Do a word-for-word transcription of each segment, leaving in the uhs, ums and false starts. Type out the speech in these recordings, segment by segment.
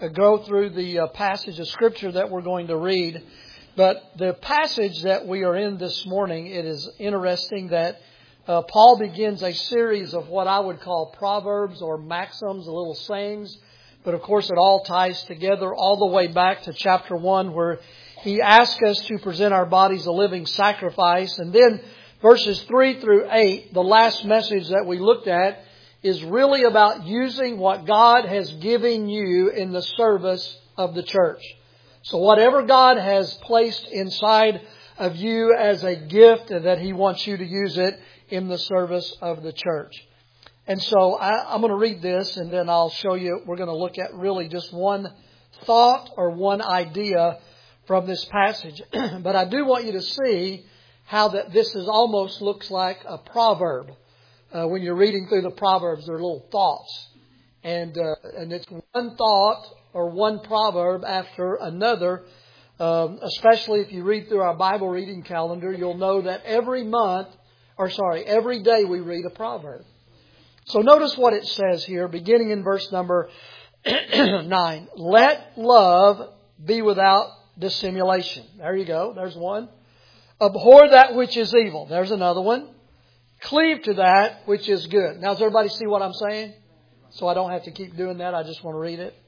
uh, go through the uh, passage of Scripture that we're going to read. But the passage that we are in this morning, it is interesting that uh, Paul begins a series of what I would call proverbs or maxims, little sayings. But of course it all ties together all the way back to chapter one, where he asks us to present our bodies a living sacrifice. And then verses three through eight, the last message that we looked at, is really about using what God has given you in the service of the church. So whatever God has placed inside of you as a gift, that He wants you to use it in the service of the church. And so I, I'm going to read this, and then I'll show you. We're going to look at really just one thought or one idea from this passage. But I do want you to see how that this is almost looks like a proverb. Uh, when you're reading through the Proverbs, they're little thoughts. And uh, and it's one thought or one proverb after another. Um, especially if you read through our Bible reading calendar, you'll know that every month, or sorry, every day we read a proverb. So notice what it says here, beginning in verse number nine. Let love be without dissimulation. There you go. There's one. Abhor that which is evil. There's another one. Cleave to that which is good. Now, does everybody see what I'm saying? So I don't have to keep doing that. I just want to read it.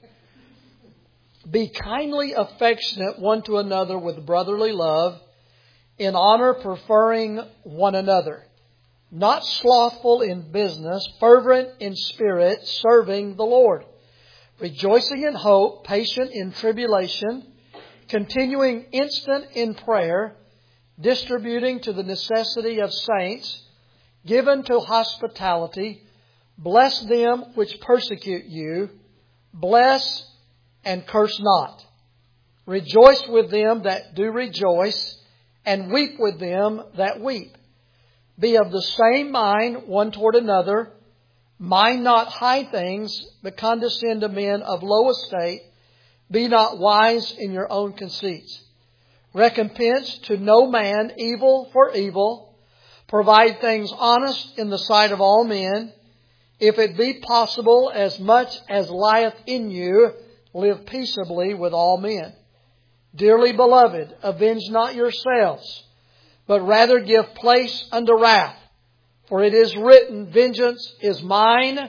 Be kindly affectionate one to another with brotherly love, in honor preferring one another. Not slothful in business, fervent in spirit, serving the Lord. Rejoicing in hope, patient in tribulation, continuing instant in prayer, distributing to the necessity of saints, given to hospitality. Bless them which persecute you. Bless and curse not. Rejoice with them that do rejoice, and weep with them that weep. Be of the same mind one toward another. Mind not high things, but condescend to men of low estate. Be not wise in your own conceits. Recompense to no man evil for evil. Provide things honest in the sight of all men. If it be possible, as much as lieth in you, live peaceably with all men. Dearly beloved, avenge not yourselves, but rather give place unto wrath. For it is written, Vengeance is mine,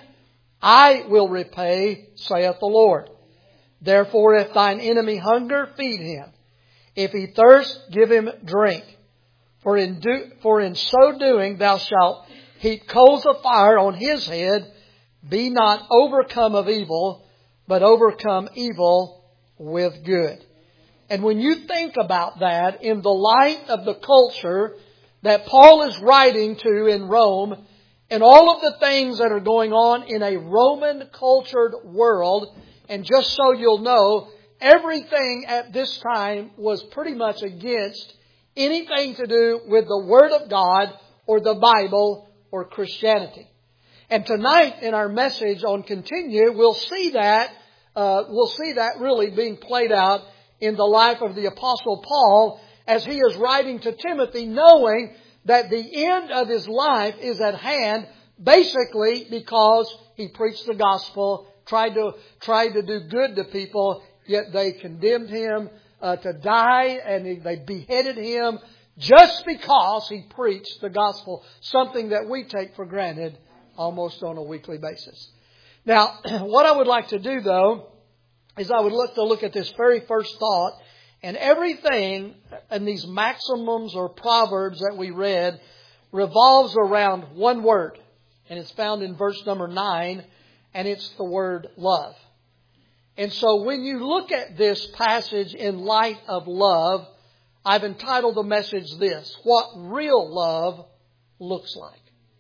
I will repay, saith the Lord. Therefore, if thine enemy hunger, feed him. If he thirst, give him drink. For in, do, for in so doing thou shalt heap coals of fire on his head. Be not overcome of evil, but overcome evil with good. And when you think about that in the light of the culture that Paul is writing to in Rome, and all of the things that are going on in a Roman cultured world, and just so you'll know, everything at this time was pretty much against anything to do with the Word of God or the Bible or Christianity. And tonight in our message on Continue, we'll see that, uh, we'll see that really being played out in the life of the Apostle Paul as he is writing to Timothy, knowing that the end of his life is at hand, basically because he preached the gospel, tried to, tried to do good to people, yet they condemned him uh, to die, and they beheaded him just because he preached the gospel, something that we take for granted almost on a weekly basis. Now, what I would like to do, though, is I would look to look at this very first thought, and everything in these maximums or proverbs that we read revolves around one word, and it's found in verse number nine, and it's the word love. And so when you look at this passage in light of love, I've entitled the message this: What Real Love Looks Like.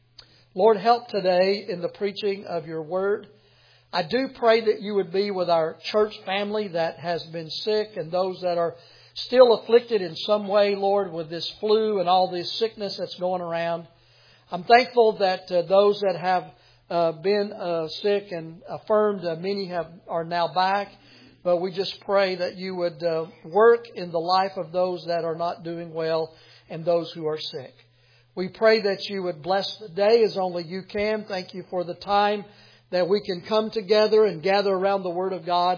Lord, help today in the preaching of your word. I do pray that you would be with our church family that has been sick and those that are still afflicted in some way, Lord, with this flu and all this sickness that's going around. I'm thankful that uh, those that have uh, been uh, sick and affirmed, uh, many have are now back. But we just pray that you would uh, work in the life of those that are not doing well and those who are sick. We pray that you would bless the day as only you can. Thank you for the time that we can come together and gather around the Word of God.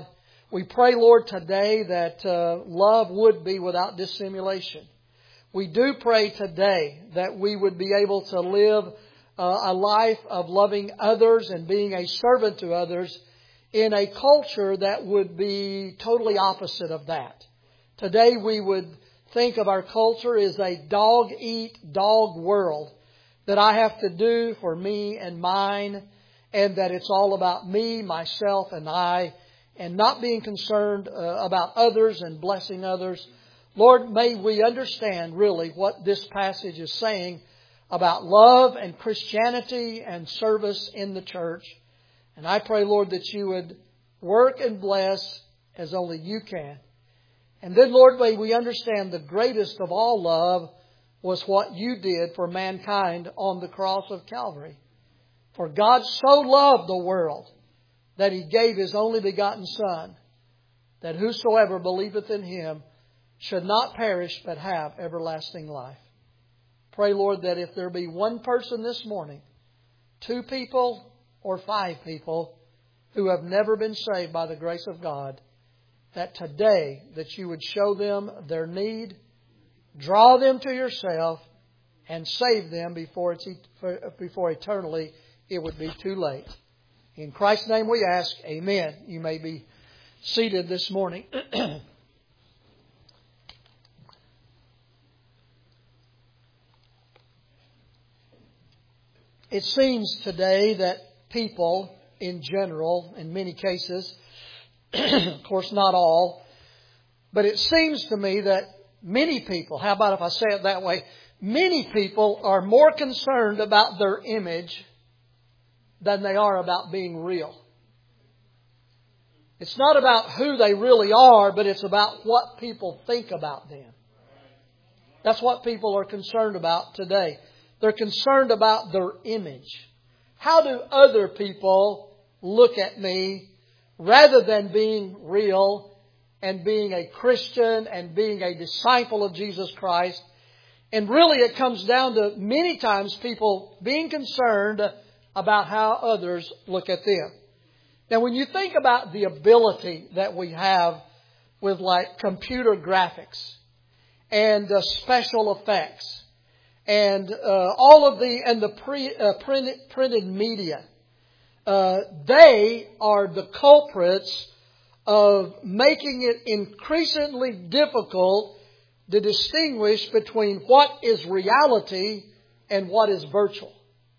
We pray, Lord, today that uh, love would be without dissimulation. We do pray today that we would be able to live uh, a life of loving others and being a servant to others in a culture that would be totally opposite of that. Today we would think of our culture as a dog-eat-dog world, that I have to do for me and mine, and that it's all about me, myself, and I, and not being concerned uh, about others and blessing others. Lord, may we understand really what this passage is saying about love and Christianity and service in the church. And I pray, Lord, that you would work and bless as only you can. And then, Lord, may we understand the greatest of all love was what you did for mankind on the cross of Calvary. For God so loved the world that He gave His only begotten Son, that whosoever believeth in Him should not perish but have everlasting life. Pray, Lord, that if there be one person this morning, two people or five people who have never been saved by the grace of God, that today that you would show them their need, draw them to yourself, and save them before it's before eternally it would be too late. In Christ's name we ask, amen. You may be seated this morning. It seems today that people in general, in many cases, of course not all, but it seems to me that many people, how about if I say it that way, many people are more concerned about their image than they are about being real. It's not about who they really are, but it's about what people think about them. That's what people are concerned about today. They're concerned about their image. How do other people look at me rather than being real and being a Christian and being a disciple of Jesus Christ? And really it comes down to many times people being concerned about how others look at them. Now when you think about the ability that we have with like computer graphics and uh, special effects and uh, all of the and the pre, uh, printed, printed media, uh, they are the culprits of making it increasingly difficult to distinguish between what is reality and what is virtual.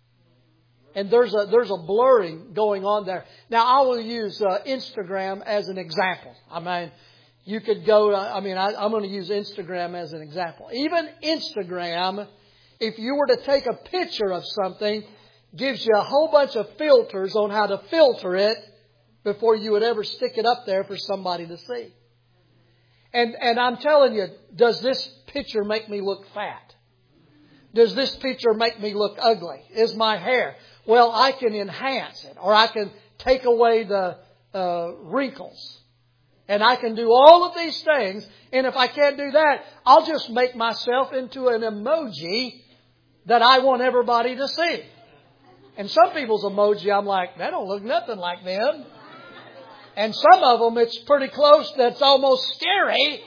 And there's a there's a blurring going on there. Now I will use uh, Instagram as an example. I mean, you could go. I mean, I, I'm going to use Instagram as an example. Even Instagram, if you were to take a picture of something, gives you a whole bunch of filters on how to filter it before you would ever stick it up there for somebody to see. And and I'm telling you, does this picture make me look fat? Does this picture make me look ugly? Is my hair? Well, I can enhance it, or I can take away the uh, wrinkles. And I can do all of these things. And if I can't do that, I'll just make myself into an emoji that I want everybody to see. And some people's emoji, I'm like, that don't look nothing like them. And some of them, it's pretty close. That's almost scary.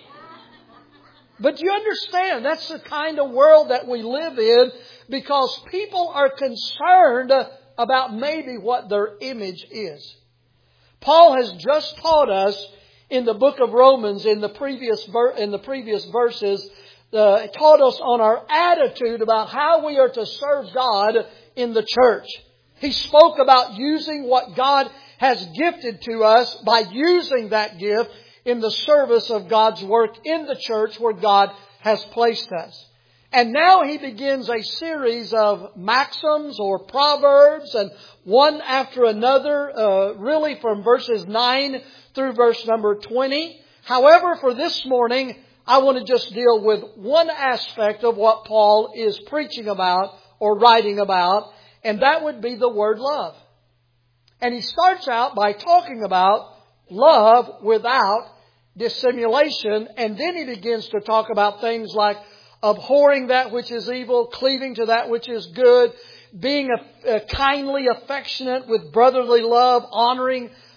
But you understand, that's the kind of world that we live in, because people are concerned about maybe what their image is. Paul has just taught us in the book of Romans, in the previous ver- in the previous verses, uh, taught us on our attitude about how we are to serve God in the church. He spoke about using what God has gifted to us by using that gift in the service of God's work in the church where God has placed us. And now he begins a series of maxims or proverbs, and one after another, uh, really from verses nine through verse number twenty. However, for this morning, I want to just deal with one aspect of what Paul is preaching about or writing about, and that would be the word love. And he starts out by talking about love without dissimulation, and then he begins to talk about things like abhorring that which is evil, cleaving to that which is good, being a, a kindly affectionate with brotherly love, honoring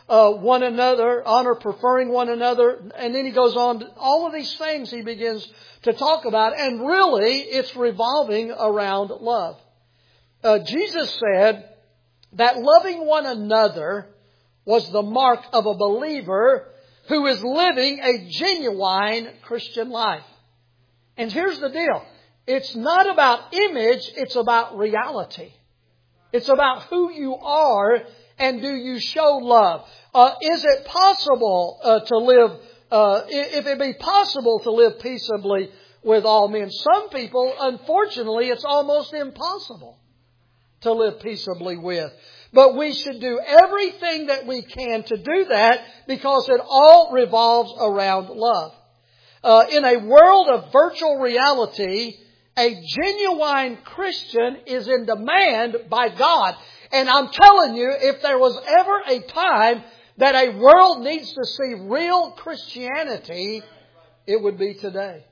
uh, one another, honor preferring one another. And then he goes on to all of these things he begins to talk about. And really, it's revolving around love. Uh, Jesus said that loving one another was the mark of a believer who is living a genuine Christian life. And here's the deal. It's not about image, it's about reality. It's about who you are and do you show love. Uh, is it possible uh, to live, uh, if it be possible to live peaceably with all men? Some people, unfortunately, it's almost impossible to live peaceably with. But we should do everything that we can to do that because it all revolves around love. Uh, in a world of virtual reality, a genuine Christian is in demand by God. And I'm telling you, if there was ever a time that a world needs to see real Christianity, it would be today.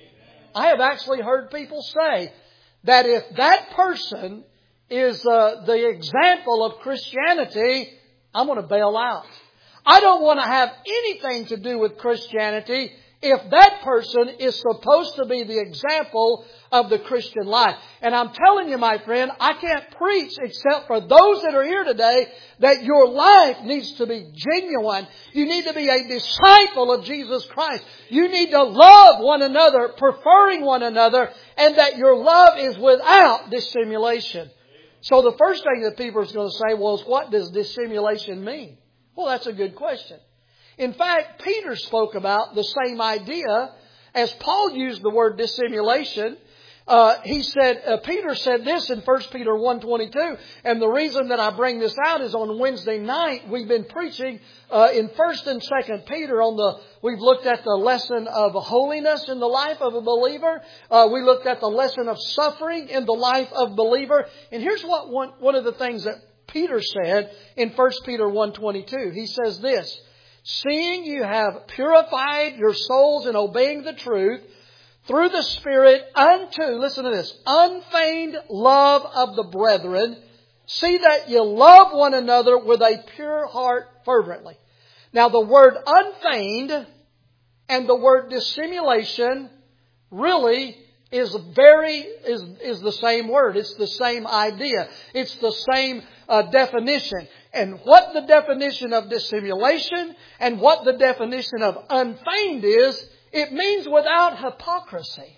I have actually heard people say that if that person is uh, the example of Christianity, I'm going to bail out. I don't want to have anything to do with Christianity if that person is supposed to be the example of the Christian life. And I'm telling you, my friend, I can't preach except for those that are here today that your life needs to be genuine. You need to be a disciple of Jesus Christ. You need to love one another, preferring one another, and that your love is without dissimulation. So the first thing that people are going to say, well, is what does dissimulation mean? Well, that's a good question. In fact, Peter spoke about the same idea as Paul used the word dissimulation. Uh, he said, uh, Peter said this in First Peter one twenty-two, and the reason that I bring this out is on Wednesday night we've been preaching uh, in First and Second Peter on the. We've looked at the lesson of holiness in the life of a believer. Uh, we looked at the lesson of suffering in the life of a believer. And here's what one one of the things that Peter said in First Peter one twenty-two. He says this. Seeing you have purified your souls in obeying the truth through the Spirit unto, listen to this, unfeigned love of the brethren, see that you love one another with a pure heart fervently. Now the word unfeigned and the word dissimulation really is very, is, is the same word. It's the same idea. It's the same uh, definition. And what the definition of dissimulation and what the definition of unfeigned is, it means without hypocrisy.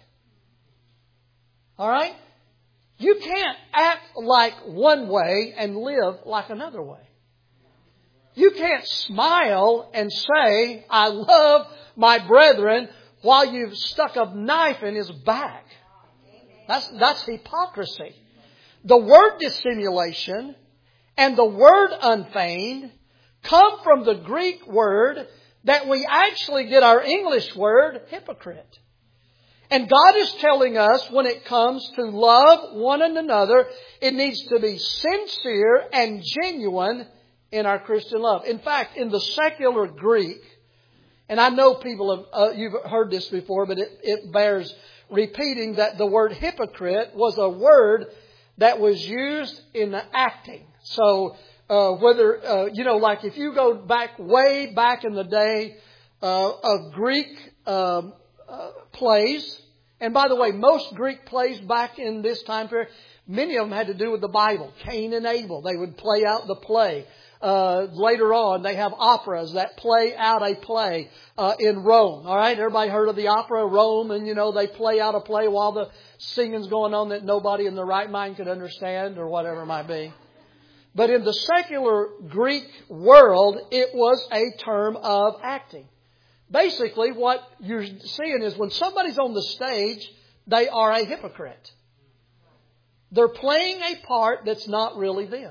All right? You can't act like one way and live like another way. You can't smile and say, I love my brethren, while you've stuck a knife in his back. That's, that's hypocrisy. The word dissimulation and the word unfeigned come from the Greek word that we actually get our English word hypocrite. And God is telling us when it comes to love one another, it needs to be sincere and genuine in our Christian love. In fact, in the secular Greek, and I know people have, uh, you've heard this before, but it, it bears repeating that the word hypocrite was a word that was used in acting. So, uh, whether, uh, you know, like if you go back, way back in the day, uh, of Greek, um, uh, plays, and by the way, most Greek plays back in this time period, many of them had to do with the Bible. Cain and Abel, they would play out the play. Uh, later on, they have operas that play out a play uh, in Rome. All right, everybody heard of the opera Rome, and you know they play out a play while the singing's going on that nobody in their right mind could understand or whatever it might be. But in the secular Greek world, it was a term of acting. Basically, what you're seeing is when somebody's on the stage, they are a hypocrite. They're playing a part that's not really them.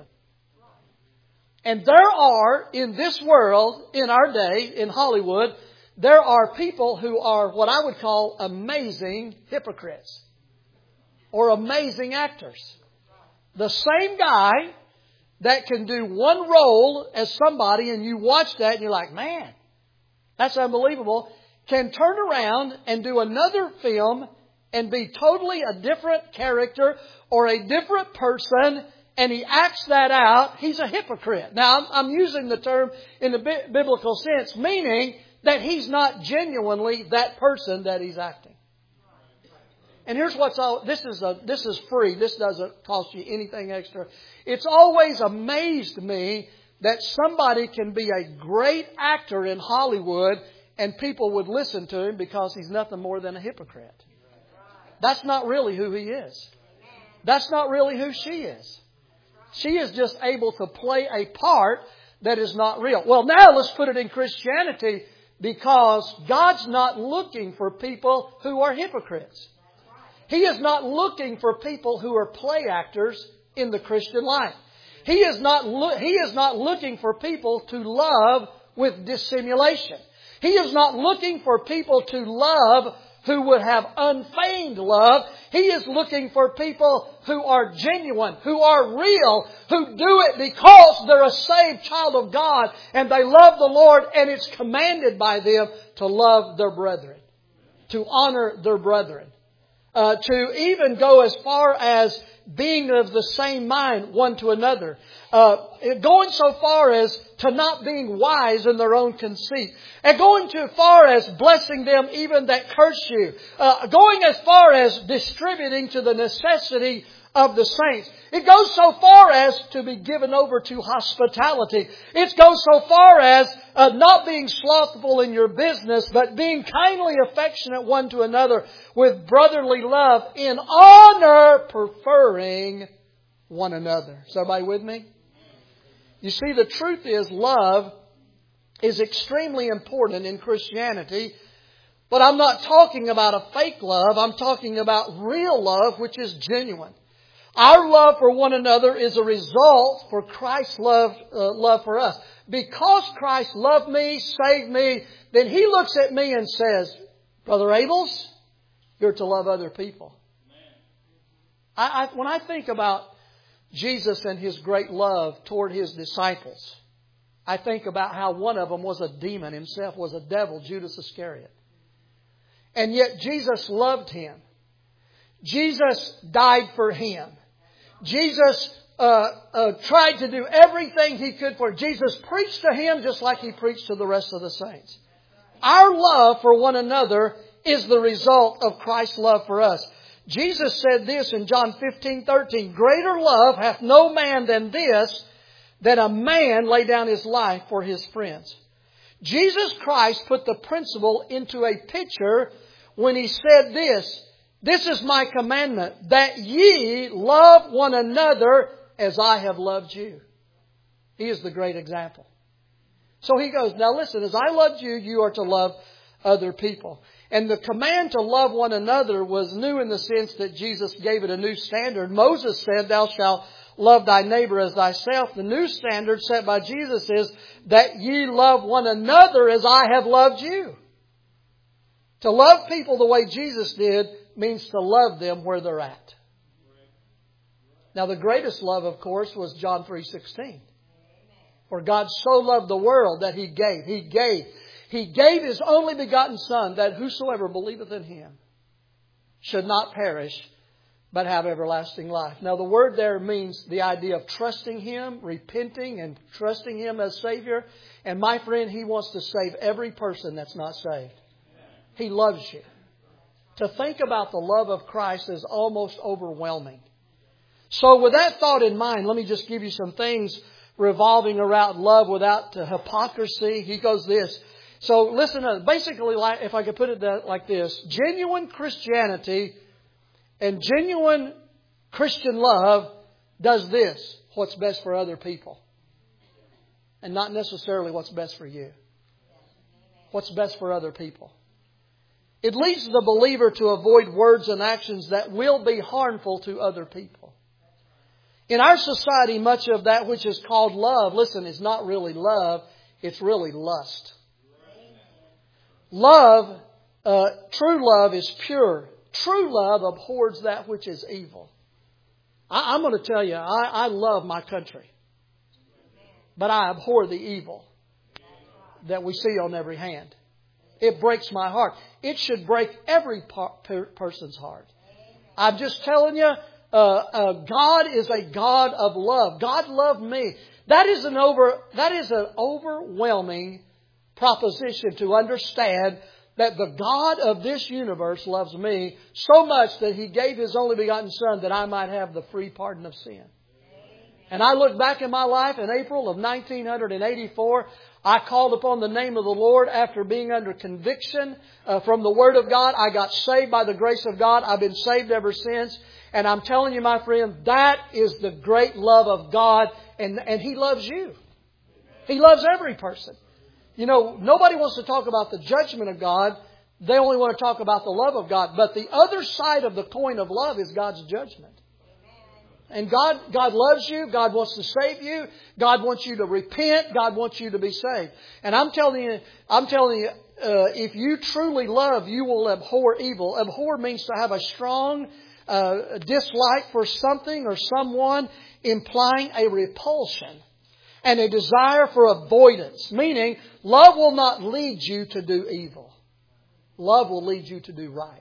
And there are, in this world, in our day, in Hollywood, there are people who are what I would call amazing hypocrites. Or amazing actors. The same guy that can do one role as somebody and you watch that and you're like, man, that's unbelievable, can turn around and do another film and be totally a different character or a different person and he acts that out, he's a hypocrite. Now, I'm, I'm using the term in the bi- biblical sense, meaning that he's not genuinely that person that he's acting. And here's what's all, this is a, this is free. This doesn't cost you anything extra. It's always amazed me that somebody can be a great actor in Hollywood and people would listen to him because he's nothing more than a hypocrite. That's not really who he is. That's not really who she is. She is just able to play a part that is not real. Well, now let's put it in Christianity, because God's not looking for people who are hypocrites. He is not looking for people who are play actors in the Christian life. He is not lo- He is not looking for people to love with dissimulation. He is not looking for people to love who would have unfeigned love. He is looking for people who are genuine, who are real, who do it because they're a saved child of God and they love the Lord, and it's commanded by them to love their brethren, to honor their brethren, uh, to even go as far as being of the same mind one to another. Uh, going so far as to not being wise in their own conceit. And going too far as blessing them even that curse you. Uh, going as far as distributing to the necessity of the saints. It goes so far as to be given over to hospitality. It goes so far as uh, not being slothful in your business, but being kindly affectionate one to another with brotherly love, in honor preferring one another. Is everybody with me? You see, the truth is love is extremely important in Christianity. But I'm not talking about a fake love. I'm talking about real love, which is genuine. Our love for one another is a result for Christ's love, uh, love for us. Because Christ loved me, saved me, then He looks at me and says, Brother Abels, you're to love other people. I, I, when I think about Jesus and His great love toward His disciples, I think about how one of them was a demon himself, was a devil, Judas Iscariot. And yet Jesus loved him. Jesus died for him. Jesus uh, uh, tried to do everything He could for him. Jesus preached to him just like He preached to the rest of the saints. Our love for one another is the result of Christ's love for us. Jesus said this in John fifteen thirteen, Greater love hath no man than this, that a man lay down his life for his friends. Jesus Christ put the principle into a picture when He said this, This is my commandment, that ye love one another as I have loved you. He is the great example. So He goes, now listen, as I loved you, you are to love other people. And the command to love one another was new in the sense that Jesus gave it a new standard. Moses said, Thou shalt love thy neighbor as thyself. The new standard set by Jesus is that ye love one another as I have loved you. To love people the way Jesus did means to love them where they're at. Now the greatest love, of course, was John three sixteen. For God so loved the world that He gave. He gave. He gave His only begotten Son, that whosoever believeth in Him should not perish, but have everlasting life. Now the word there means the idea of trusting Him, repenting and trusting Him as Savior. And my friend, He wants to save every person that's not saved. He loves you. To think about the love of Christ is almost overwhelming. So with that thought in mind, let me just give you some things revolving around love without hypocrisy. He goes this. So listen to it. Basically, like, if I could put it like this, genuine Christianity and genuine Christian love does this, what's best for other people. And not necessarily what's best for you. What's best for other people. It leads the believer to avoid words and actions that will be harmful to other people. In our society, much of that which is called love, listen, is not really love. It's really lust. Love, uh, true love is pure. True love abhors that which is evil. I, I'm going to tell you, I, I love my country. But I abhor the evil that we see on every hand. It breaks my heart. It should break every per- person's heart. I'm just telling you, Uh, uh, God is a God of love. God loved me. That is an over, that is an overwhelming proposition to understand that the God of this universe loves me so much that He gave His only begotten Son that I might have the free pardon of sin. And I look back in my life in April of nineteen eighty-four. I called upon the name of the Lord after being under conviction uh, from the Word of God. I got saved by the grace of God. I've been saved ever since. And I'm telling you, my friend, that is the great love of God. And, and He loves you. He loves every person. You know, nobody wants to talk about the judgment of God. They only want to talk about the love of God. But the other side of the coin of love is God's judgment. And God, God loves you. God wants to save you. God wants you to repent. God wants you to be saved. And I'm telling you, I'm telling you, uh, if you truly love, you will abhor evil. Abhor means to have a strong uh, dislike for something or someone, implying a repulsion and a desire for avoidance. Meaning, love will not lead you to do evil. Love will lead you to do right.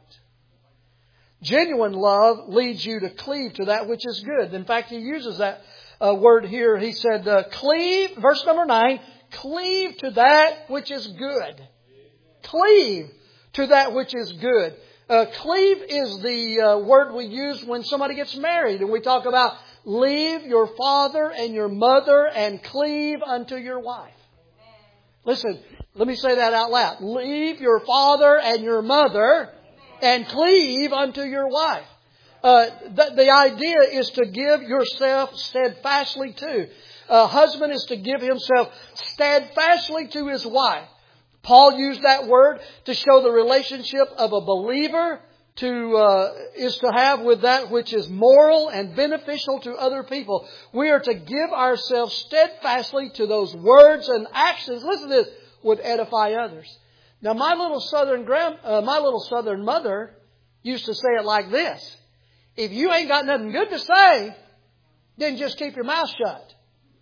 Genuine love leads you to cleave to that which is good. In fact, He uses that uh, word here. He said, uh, cleave, verse number nine, cleave to that which is good. Cleave to that which is good. Uh, cleave is the uh, word we use when somebody gets married. And we talk about leave your father and your mother and cleave unto your wife. Listen, let me say that out loud. Leave your father and your mother and cleave unto your wife. Uh, the, the idea is to give yourself steadfastly to. A husband is to give himself steadfastly to his wife. Paul used that word to show the relationship of a believer to uh, is to have with that which is moral and beneficial to other people. We are to give ourselves steadfastly to those words and actions. Listen to this, would edify others. Now, my little southern grand, uh, my little southern mother used to say it like this: if you ain't got nothing good to say, then just keep your mouth shut.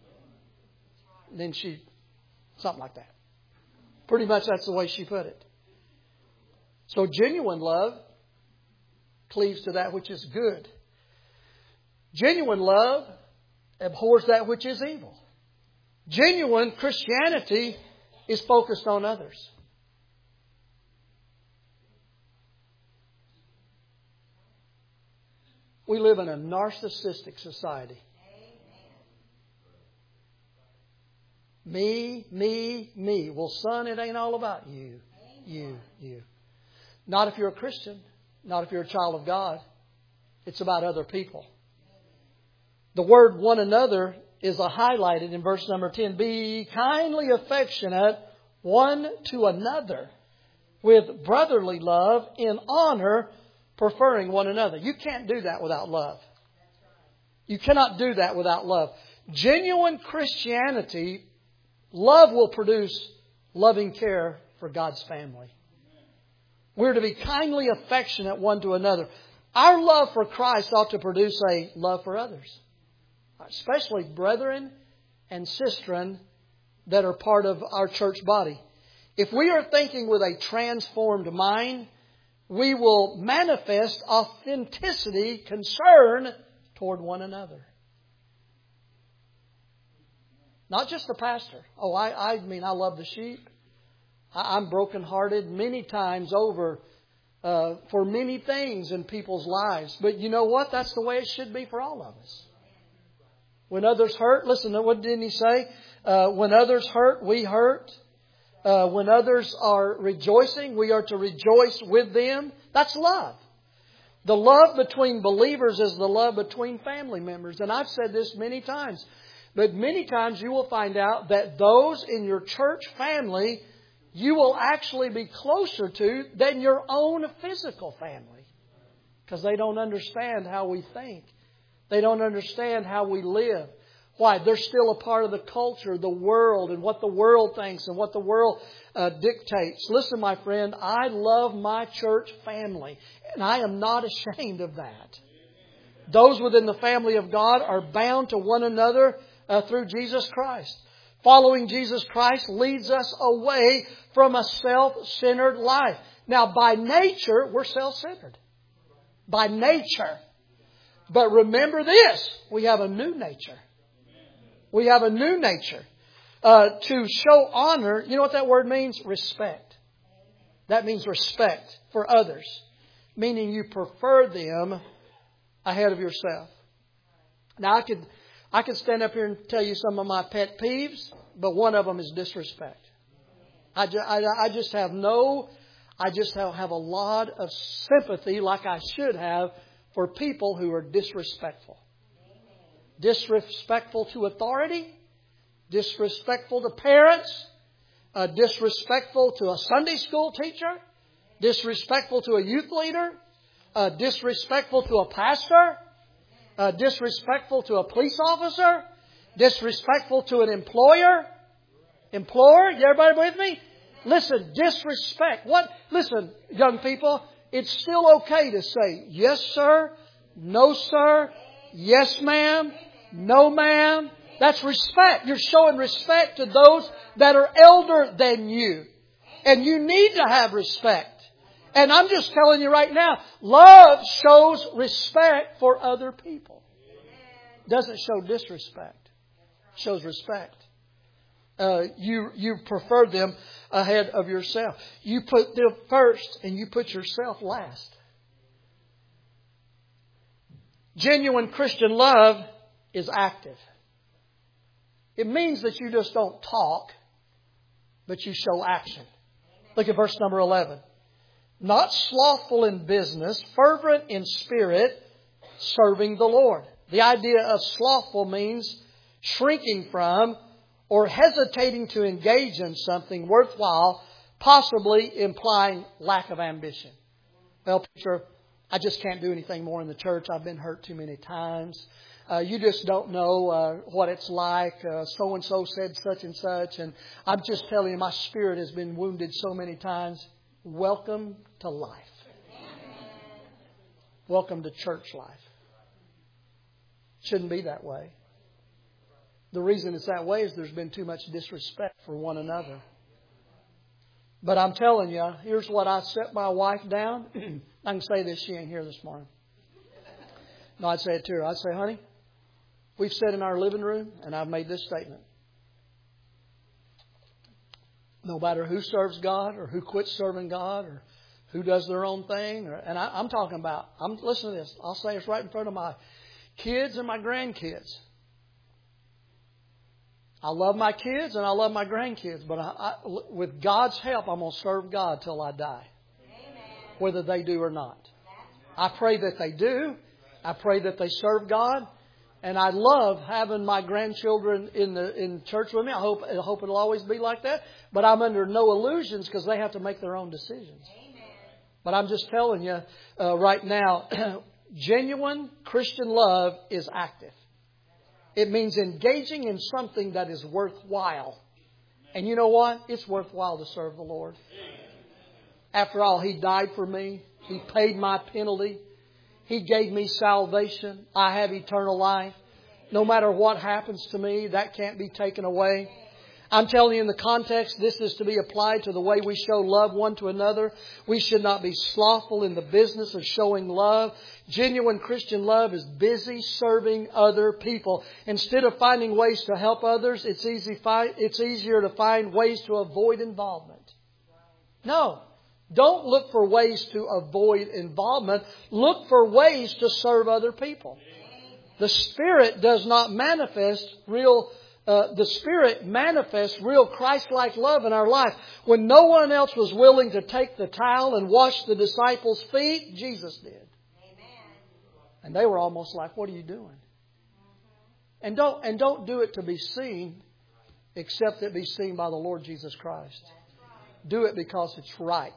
Then she, something like that. Pretty much that's the way she put it. So genuine love cleaves to that which is good. Genuine love abhors that which is evil. Genuine Christianity is focused on others. We live in a narcissistic society. Me, me, me. Well, son, it ain't all about you. You, you. Not if you're a Christian. Not if you're a child of God. It's about other people. The word one another is highlighted in verse number ten. Be kindly affectionate one to another with brotherly love, in honor, preferring one another. You can't do that without love. You cannot do that without love. Genuine Christianity, love will produce loving care for God's family. We're to be kindly affectionate one to another. Our love for Christ ought to produce a love for others, especially brethren and sistren that are part of our church body. If we are thinking with a transformed mind, we will manifest authenticity, concern toward one another. Not just the pastor. Oh, I, I mean, I love the sheep. I, I'm brokenhearted many times over uh, for many things in people's lives. But you know what? That's the way it should be for all of us. When others hurt, listen, what didn't He say? Uh, when others hurt, we hurt. Uh, when others are rejoicing, we are to rejoice with them. That's love. The love between believers is the love between family members. And I've said this many times. But many times you will find out that those in your church family you will actually be closer to than your own physical family. Because they don't understand how we think. They don't understand how we live. Why? They're still a part of the culture, the world, and what the world thinks and what the world uh, dictates. Listen, my friend, I love my church family, and I am not ashamed of that. Those within the family of God are bound to one another uh, through Jesus Christ. Following Jesus Christ leads us away from a self-centered life. Now, by nature, we're self-centered. By nature. But remember this, we have a new nature. We have a new nature. Uh, to show honor, you know what that word means? Respect. That means respect for others. Meaning you prefer them ahead of yourself. Now I could, I could stand up here and tell you some of my pet peeves, but one of them is disrespect. I just, I, I just have no, I just have, have a lot of sympathy, like I should have, for people who are disrespectful. Disrespectful to authority, disrespectful to parents, uh, disrespectful to a Sunday school teacher, disrespectful to a youth leader, uh, disrespectful to a pastor, uh, disrespectful to a police officer, disrespectful to an employer. Employer, you everybody with me? Listen, disrespect. What? Listen, young people, it's still okay to say yes, sir, no, sir, yes, ma'am, no, ma'am. That's respect. You're showing respect to those that are elder than you. And you need to have respect. And I'm just telling you right now, love shows respect for other people. Doesn't show disrespect. Shows respect. Uh, you, you prefer them ahead of yourself. You put them first and you put yourself last. Genuine Christian love is active. It means that you just don't talk, but you show action. Look at verse number eleven. Not slothful in business, fervent in spirit, serving the Lord. The idea of slothful means shrinking from or hesitating to engage in something worthwhile, possibly implying lack of ambition. Well, preacher, I just can't do anything more in the church. I've been hurt too many times. Uh, you just don't know uh, what it's like. Uh, so-and-so said such and such. And I'm just telling you, my spirit has been wounded so many times. Welcome to life. Welcome to church life. Shouldn't be that way. The reason it's that way is there's been too much disrespect for one another. But I'm telling you, here's what I set my wife down. I can say this, she ain't here this morning. No, I'd say it to her. I'd say, honey, we've sat in our living room and I've made this statement. No matter who serves God or who quits serving God or who does their own thing. Or, and I, I'm talking about, I'm listen to this. I'll say this right in front of my kids and my grandkids. I love my kids and I love my grandkids. But I, I, with God's help, I'm going to serve God till I die. Amen. Whether they do or not. I pray that they do. I pray that they serve God. And I love having my grandchildren in the in church with me. I hope I hope it'll always be like that. But I'm under no illusions because they have to make their own decisions. Amen. But I'm just telling you uh, right now, genuine Christian love is active. It means engaging in something that is worthwhile. And you know what? It's worthwhile to serve the Lord. After all, He died for me. He paid my penalty. He gave me salvation. I have eternal life. No matter what happens to me, that can't be taken away. I'm telling you in the context, this is to be applied to the way we show love one to another. We should not be slothful in the business of showing love. Genuine Christian love is busy serving other people. Instead of finding ways to help others, it's easy. It's easier to find ways to avoid involvement. No. Don't look for ways to avoid involvement. Look for ways to serve other people. The Spirit does not manifest real, uh, the Spirit manifests real Christ-like love in our life. When no one else was willing to take the towel and wash the disciples' feet, Jesus did. Amen. And they were almost like, what are you doing? And don't, and don't do it to be seen, except it be seen by the Lord Jesus Christ. Do it because it's right.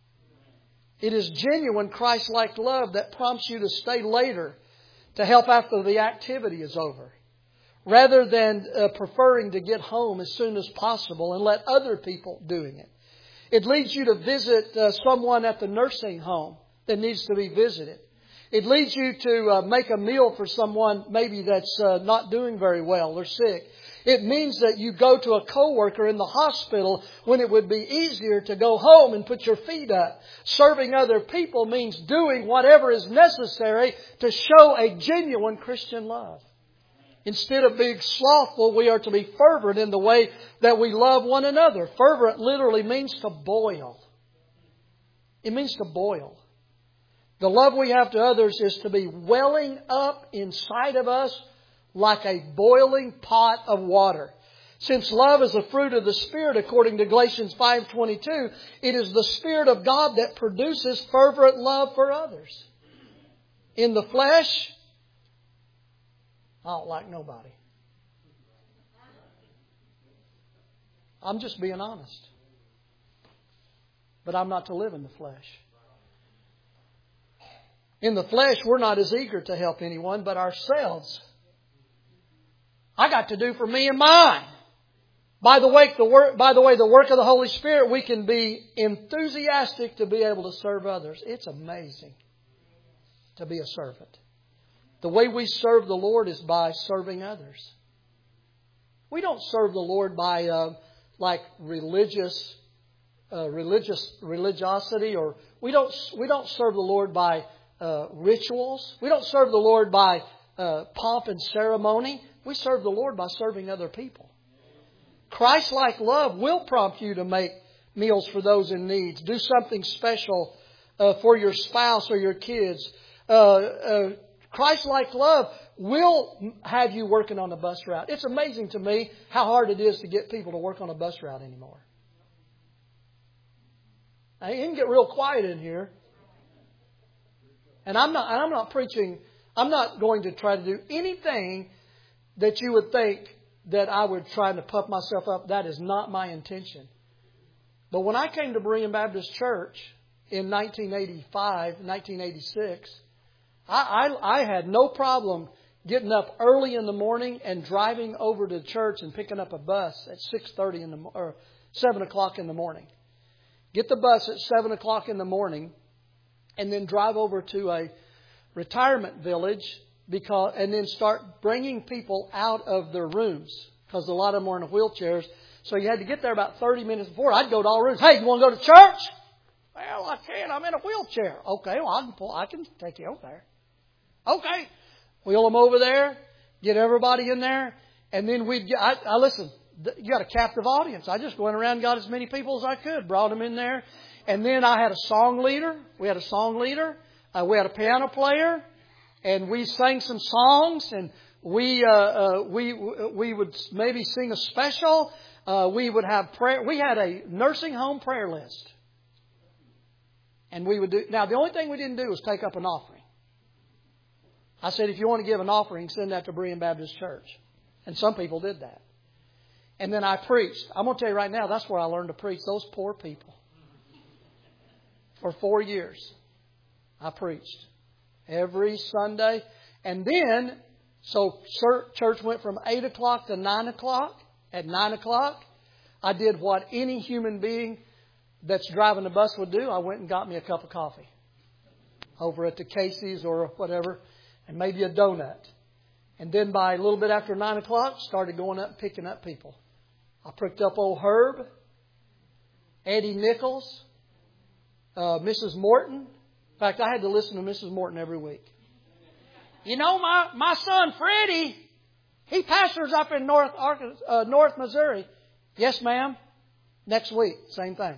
It is genuine Christ-like love that prompts you to stay later to help after the activity is over, rather than uh, preferring to get home as soon as possible and let other people doing it. It leads you to visit uh, someone at the nursing home that needs to be visited. It leads you to uh, make a meal for someone maybe that's uh, not doing very well or sick. It means that you go to a coworker in the hospital when it would be easier to go home and put your feet up. Serving other people means doing whatever is necessary to show a genuine Christian love. Instead of being slothful, we are to be fervent in the way that we love one another. Fervent literally means to boil. It means to boil. The love we have to others is to be welling up inside of us like a boiling pot of water. Since love is a fruit of the Spirit, according to Galatians five twenty-two, it is the Spirit of God that produces fervent love for others. In the flesh, I don't like nobody. I'm just being honest. But I'm not to live in the flesh. In the flesh, we're not as eager to help anyone but ourselves. I got to do for me and mine. By the way, the work, by the way, the work of the Holy Spirit, we can be enthusiastic to be able to serve others. It's amazing to be a servant. The way we serve the Lord is by serving others. We don't serve the Lord by uh, like religious, uh, religious religiosity, or we don't we don't serve the Lord by uh, rituals. We don't serve the Lord by uh, pomp and ceremony. We serve the Lord by serving other people. Christ-like love will prompt you to make meals for those in need. Do something special uh, for your spouse or your kids. Uh, uh, Christ-like love will have you working on a bus route. It's amazing to me how hard it is to get people to work on a bus route anymore. Now, you can get real quiet in here. And I'm not, I'm not preaching, I'm not going to try to do anything that you would think that I would try to puff myself up. That is not my intention. But when I came to Berean Baptist Church in nineteen eighty-five, nineteen eighty-six, I, I, I had no problem getting up early in the morning and driving over to church and picking up a bus at six thirty in the or seven o'clock in the morning. Get the bus at seven o'clock in the morning, and then drive over to a retirement village, because and then start bringing people out of their rooms, because a lot of them were in wheelchairs. So you had to get there about thirty minutes before. I'd go to all rooms. Hey, you want to go to church? Well, I can't. I'm in a wheelchair. Okay, well I can pull. I can take you over there. Okay, wheel them over there. Get everybody in there, and then we'd get. I, I listen. You got a captive audience. I just went around and got as many people as I could. Brought them in there, and then I had a song leader. We had a song leader. Uh, we had a piano player. And we sang some songs, and we uh, uh, we we would maybe sing a special. Uh, we would have prayer. We had a nursing home prayer list, and we would do. Now, the only thing we didn't do was take up an offering. I said, if you want to give an offering, send that to Berean Baptist Church, and some people did that. And then I preached. I'm going to tell you right now, that's where I learned to preach. Those poor people. For four years, I preached. Every Sunday. And then, so church went from eight o'clock to nine o'clock. At nine o'clock, I did what any human being that's driving the bus would do. I went and got me a cup of coffee over at the Casey's or whatever, and maybe a donut. And then by a little bit after nine o'clock, started going up and picking up people. I picked up old Herb, Eddie Nichols, uh, Missus Morton. In fact, I had to listen to Missus Morton every week. You know, my, my son Freddie, he pastors up in North Arkansas, uh, North Missouri. Yes, ma'am. Next week, same thing.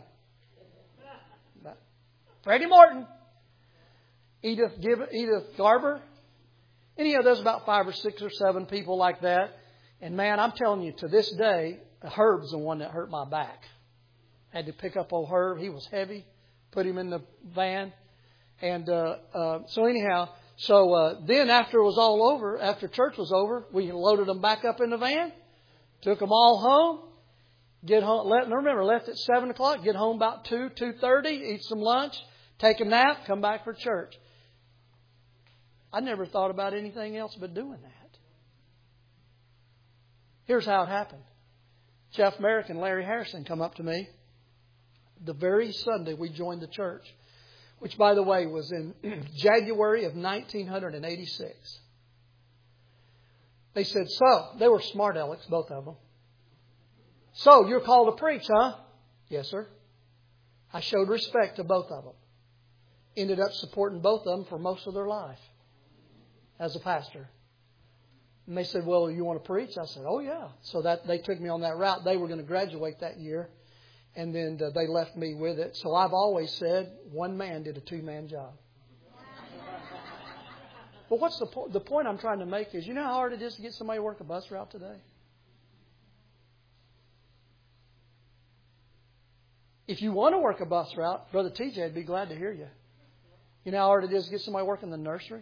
But Freddie Morton, Edith Edith Garber. Any of those, about five or six or seven people like that. And man, I'm telling you, to this day, Herb's the one that hurt my back. Had to pick up old Herb. He was heavy. Put him in the van. And uh, uh, so anyhow, so uh, then after it was all over, after church was over, we loaded them back up in the van, took them all home, get home. Let, remember, left at seven o'clock, get home about two, two thirty, eat some lunch, take a nap, come back for church. I never thought about anything else but doing that. Here's how it happened. Jeff Merrick and Larry Harrison come up to me the very Sunday we joined the church, which, by the way, was in January of nineteen eighty-six. They said, so, they were smart alecks, both of them. So, you're called to preach, huh? Yes, sir. I showed respect to both of them. Ended up supporting both of them for most of their life as a pastor. And they said, well, you want to preach? I said, oh, yeah. So that they took me on that route. They were going to graduate that year. And then uh, they left me with it. So I've always said one man did a two-man job. But what's the point? The point I'm trying to make is, you know how hard it is to get somebody to work a bus route today? If you want to work a bus route, Brother T J would be glad to hear you. You know how hard it is to get somebody working the nursery?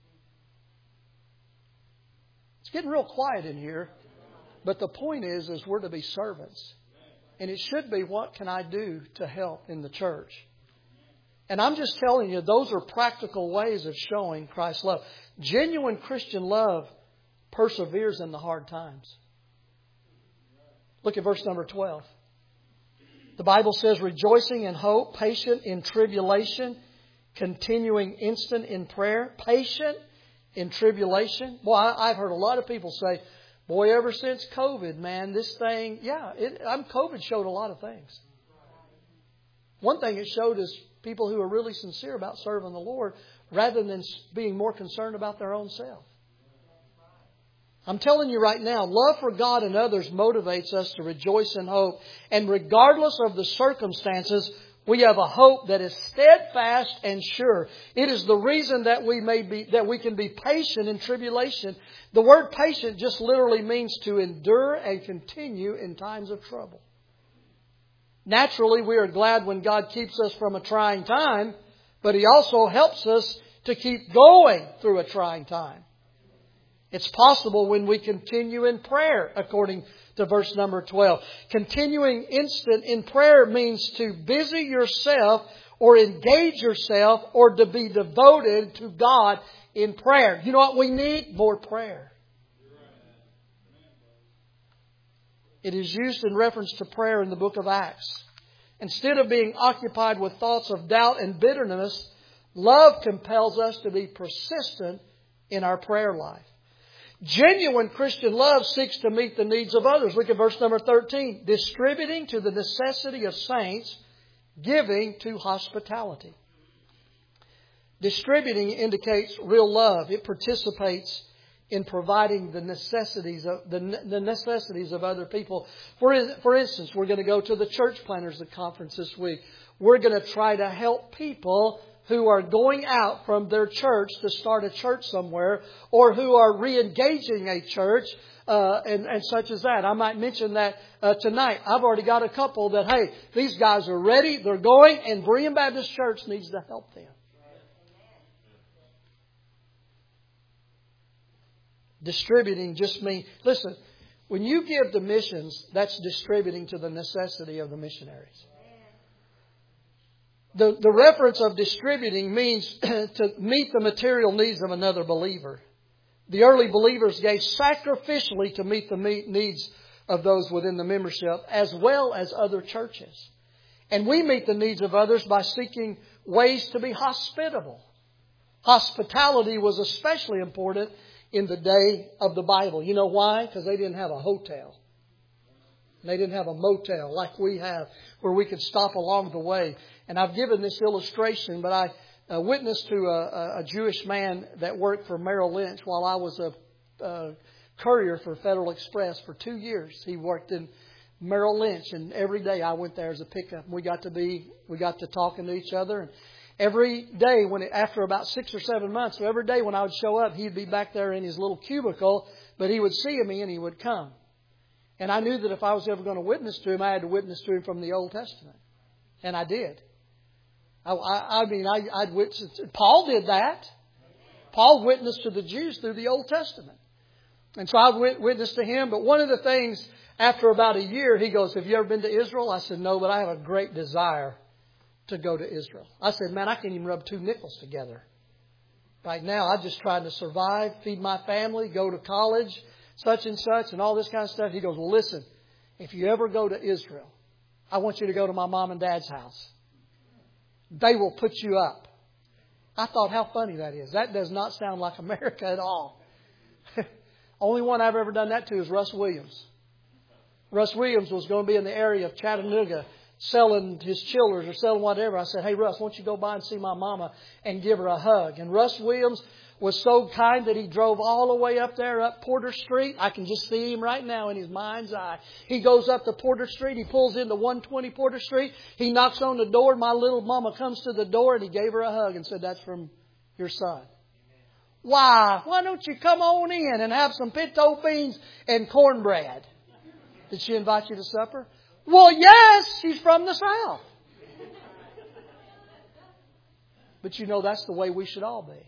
It's getting real quiet in here. But the point is, is we're to be servants. And it should be, what can I do to help in the church? And I'm just telling you, those are practical ways of showing Christ's love. Genuine Christian love perseveres in the hard times. Look at verse number twelve. The Bible says, rejoicing in hope, patient in tribulation, continuing instant in prayer, patient in tribulation. Boy, I've heard a lot of people say, boy, ever since COVID, man, this thing, yeah, it, I'm, COVID showed a lot of things. One thing it showed is people who are really sincere about serving the Lord rather than being more concerned about their own self. I'm telling you right now, love for God and others motivates us to rejoice in hope. And regardless of the circumstances, we have a hope that is steadfast and sure. It is the reason that we may be, that we can be patient in tribulation. The word patient just literally means to endure and continue in times of trouble. Naturally, we are glad when God keeps us from a trying time, but He also helps us to keep going through a trying time. It's possible when we continue in prayer, according to verse number twelve. Continuing instant in prayer means to busy yourself or engage yourself or to be devoted to God in prayer. You know what we need? More prayer. It is used in reference to prayer in the book of Acts. Instead of being occupied with thoughts of doubt and bitterness, love compels us to be persistent in our prayer life. Genuine Christian love seeks to meet the needs of others. Look at verse number thirteen. Distributing to the necessity of saints, giving to hospitality. Distributing indicates real love. It participates in providing the necessities of the, the necessities of other people. For, for instance, we're going to go to the Church Planners Conference this week. We're going to try to help people who are going out from their church to start a church somewhere, or who are re-engaging a church, uh, and, and such as that. I might mention that uh, tonight. I've already got a couple that, hey, these guys are ready, they're going, and Berean Baptist Church needs to help them. Distributing just means, listen, when you give to missions, that's distributing to the necessity of the missionaries. The, the reference of distributing means to meet the material needs of another believer. The early believers gave sacrificially to meet the needs of those within the membership as well as other churches. And we meet the needs of others by seeking ways to be hospitable. Hospitality was especially important in the day of the Bible. You know why? Because they didn't have a hotel. They didn't have a motel like we have where we could stop along the way. And I've given this illustration, but I uh, witnessed to a, a Jewish man that worked for Merrill Lynch while I was a, a courier for Federal Express for two years. He worked in Merrill Lynch, and every day I went there as a pickup. We got to be, we got to talking to each other. And every day, when it, after about six or seven months, so every day when I would show up, he'd be back there in his little cubicle, but he would see me and he would come. And I knew that if I was ever going to witness to him, I had to witness to him from the Old Testament. And I did. I, I, I mean, I, I'd witness. Paul did that. Paul witnessed to the Jews through the Old Testament. And so I witnessed to him. But one of the things, after about a year, he goes, have you ever been to Israel? I said, no, but I have a great desire to go to Israel. I said, man, I can't even rub two nickels together. Right now, I'm just trying to survive, feed my family, go to college, such and such, and all this kind of stuff. He goes, well, listen, if you ever go to Israel, I want you to go to my mom and dad's house. They will put you up. I thought, how funny that is. That does not sound like America at all. Only one I've ever done that to is Russ Williams. Russ Williams was going to be in the area of Chattanooga selling his chillers or selling whatever. I said, hey, Russ, why don't you go by and see my mama and give her a hug? And Russ Williams was so kind that he drove all the way up there, up Porter Street. I can just see him right now in his mind's eye. He goes up to Porter Street. He pulls into one twenty Porter Street. He knocks on the door. My little mama comes to the door and he gave her a hug and said, that's from your son. Why? Why don't you come on in and have some pinto beans and cornbread? Did she invite you to supper? Well, yes, she's from the South. But you know, that's the way we should all be.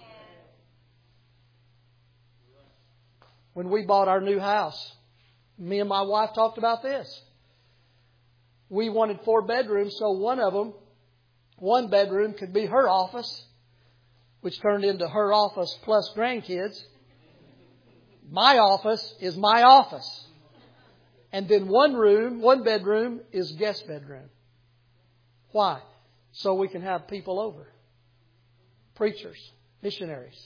When we bought our new house, me and my wife talked about this. We wanted four bedrooms, so one of them, one bedroom could be her office, which turned into her office plus grandkids. My office is my office. And then one room, one bedroom is guest bedroom. Why? So we can have people over. Preachers, missionaries.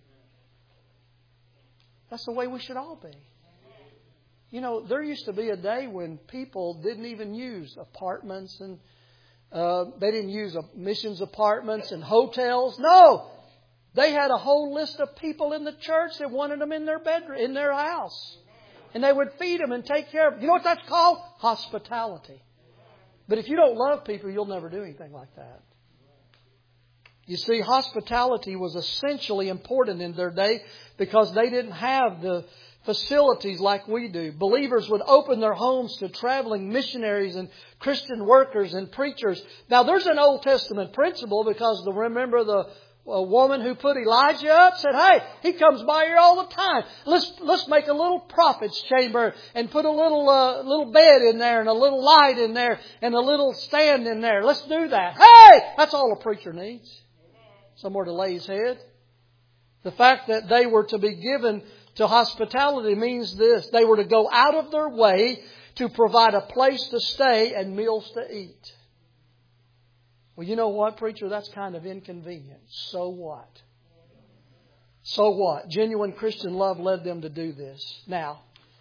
That's the way we should all be. You know, there used to be a day when people didn't even use apartments and uh, they didn't use missions apartments and hotels. No! They had a whole list of people in the church that wanted them in their bedroom, in their house. And they would feed them and take care of them. You know what that's called? Hospitality. But if you don't love people, you'll never do anything like that. You see, hospitality was essentially important in their day because they didn't have the facilities like we do. Believers would open their homes to traveling missionaries and Christian workers and preachers. Now, there's an Old Testament principle because the, remember the a woman who put Elijah up said, hey, he comes by here all the time. Let's let's make a little prophet's chamber and put a little uh, little bed in there and a little light in there and a little stand in there. Let's do that. Hey, that's all a preacher needs. Somewhere to lay his head. The fact that they were to be given to hospitality means this. They were to go out of their way to provide a place to stay and meals to eat. Well, you know what, preacher? That's kind of inconvenient. So what? So what? Genuine Christian love led them to do this. Now,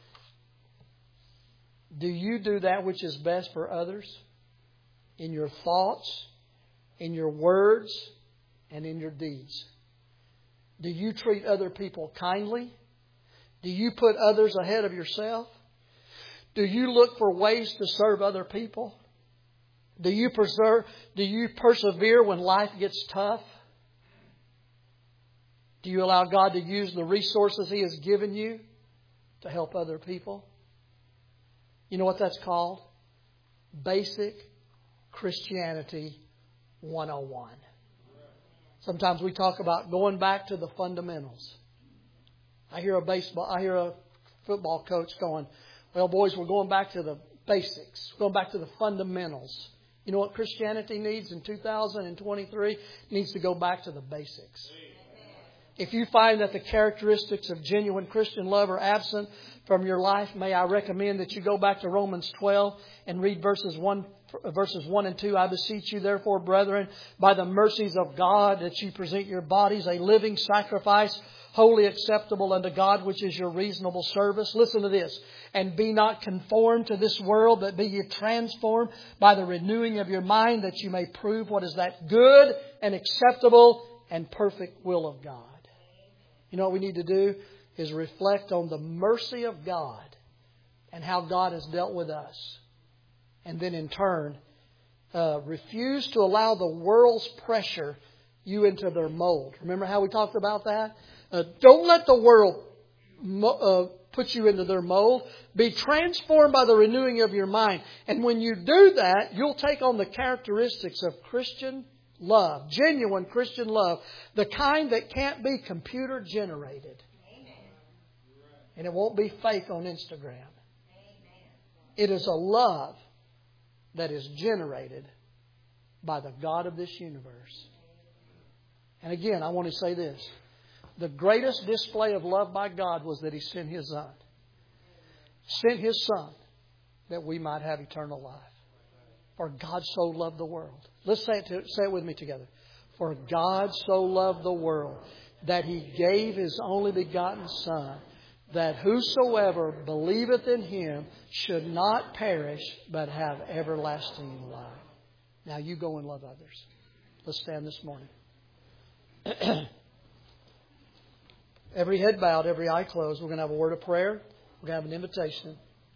do you do that which is best for others? In your thoughts, in your words, and in your deeds? Do you treat other people kindly? Do you put others ahead of yourself? Do you look for ways to serve other people? Do you preserve, do you persevere when life gets tough? Do you allow God to use the resources He has given you to help other people? You know what that's called? Basic Christianity one oh one. Sometimes we talk about going back to the fundamentals. I hear a baseball, I hear a football coach going, well, boys, we're going back to the basics. We're going back to the fundamentals. You know what Christianity needs in two thousand twenty-three? It needs to go back to the basics. If you find that the characteristics of genuine Christian love are absent from your life, may I recommend that you go back to Romans twelve and read verses one, verses one and two. I beseech you, therefore, brethren, by the mercies of God, that you present your bodies a living sacrifice, wholly acceptable unto God, which is your reasonable service. Listen to this. And be not conformed to this world, but be ye transformed by the renewing of your mind, that you may prove what is that good and acceptable and perfect will of God. You know what we need to do is reflect on the mercy of God and how God has dealt with us. And then in turn, uh, refuse to allow the world's pressure you into their mold. Remember how we talked about that? Uh, don't let the world mo- uh, put you into their mold. Be transformed by the renewing of your mind. And when you do that, you'll take on the characteristics of Christian love, genuine Christian love, the kind that can't be computer generated. And it won't be fake on Instagram. It is a love that is generated by the God of this universe. And again, I want to say this. The greatest display of love by God was that He sent His Son. Sent His Son that we might have eternal life. For God so loved the world. Let's say it, to, say it with me together. For God so loved the world that He gave His only begotten Son, that whosoever believeth in Him should not perish, but have everlasting life. Now you go and love others. Let's stand this morning. Every head bowed, every eye closed. We're going to have a word of prayer. We're going to have an invitation.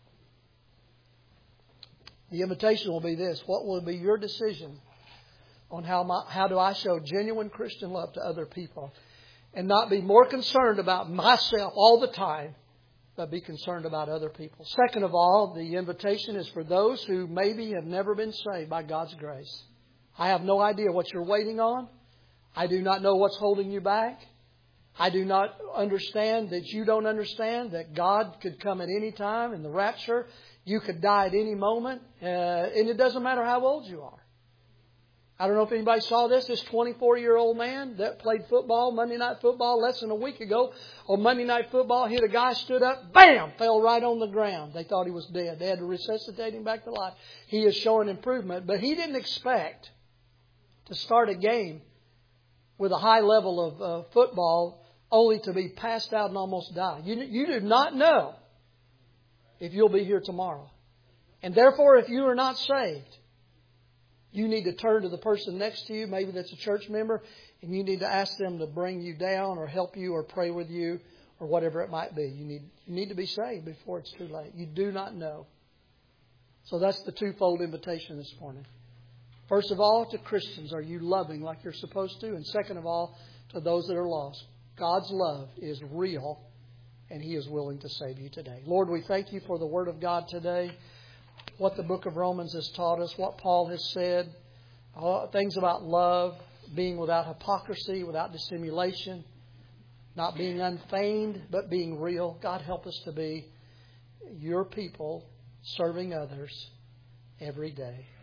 The invitation will be this. What will be your decision on how my, how do I show genuine Christian love to other people? And not be more concerned about myself all the time, but be concerned about other people. Second of all, the invitation is for those who maybe have never been saved by God's grace. I have no idea what you're waiting on. I do not know what's holding you back. I do not understand that you don't understand that God could come at any time in the rapture. You could die at any moment. Uh, and it doesn't matter how old you are. I don't know if anybody saw this. This twenty-four-year-old man that played football, Monday Night Football, less than a week ago. On Monday Night Football, hit a guy, stood up, bam, fell right on the ground. They thought he was dead. They had to resuscitate him back to life. He is showing improvement. But he didn't expect to start a game with a high level of uh, football only to be passed out and almost die. You, you do not know if you'll be here tomorrow. And therefore, if you are not saved, you need to turn to the person next to you, maybe that's a church member, and you need to ask them to bring you down or help you or pray with you or whatever it might be. You need, you need to be saved before it's too late. You do not know. So that's the twofold invitation this morning. First of all, to Christians, are you loving like you're supposed to? And second of all, to those that are lost. God's love is real, and He is willing to save you today. Lord, we thank You for the Word of God today, what the book of Romans has taught us, what Paul has said, uh, things about love, being without hypocrisy, without dissimulation, not being unfeigned, but being real. God, help us to be Your people serving others every day.